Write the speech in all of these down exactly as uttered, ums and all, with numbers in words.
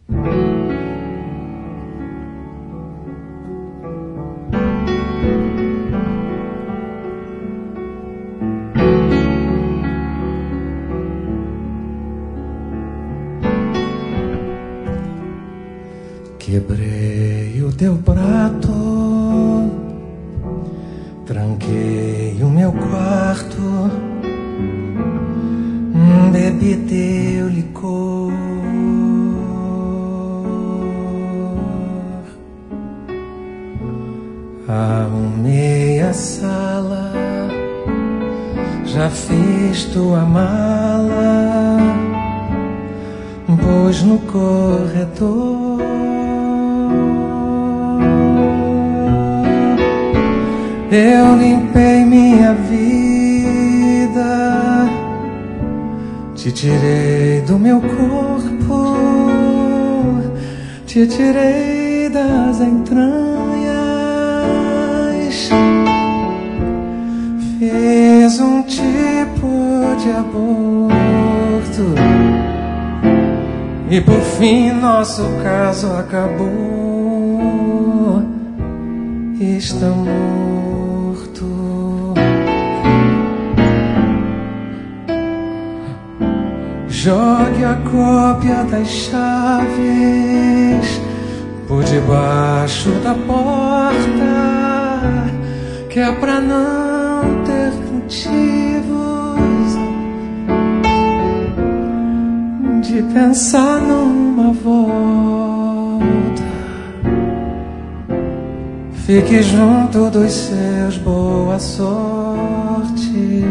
Quebrei o teu prato, tranquei o meu quarto, bebi teu licor. Arrumei a sala, já fiz tua mala, pus no corredor. Eu limpei minha vida, te tirei do meu corpo, te tirei das entranhas, fiz um tipo de aborto e por fim nosso caso acabou. Está morto. Jogue a cópia das chaves por debaixo da porta, que é pra não ter motivos de pensar numa volta. Fique junto dos seus, boa sorte,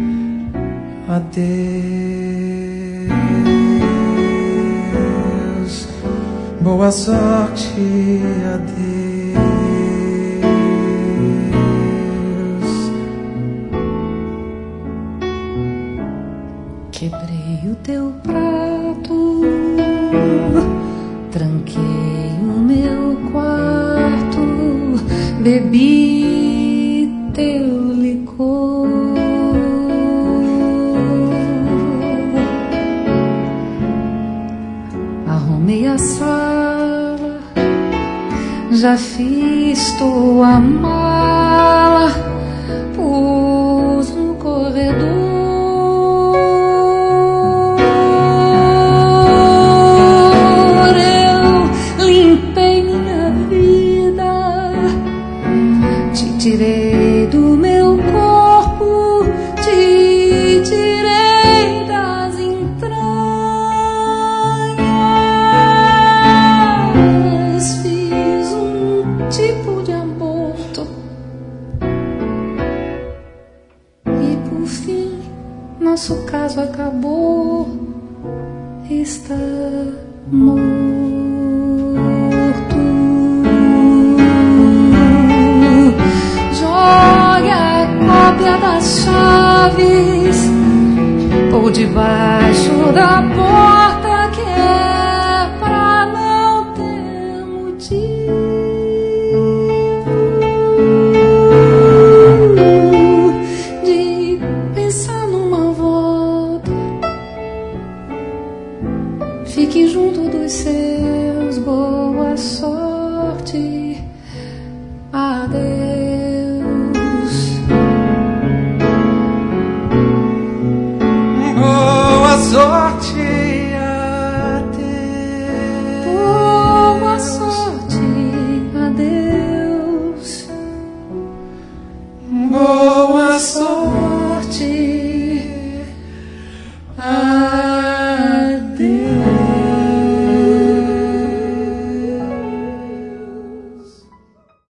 adeus, boa sorte, adeus. Quebrei o teu prato, tranquei o meu quarto, bebi teu licor. Arrumei a sala, já fiz tua mala, pus no corredor. Tirei do meu corpo, te tirei das entranhas, fiz um tipo de aborto e por fim nosso caso acabou. Está morto. Jogue a cópia das chaves por debaixo da porta, que é pra não ter motivo de pensar numa volta. Fique junto dos seus, boa sorte.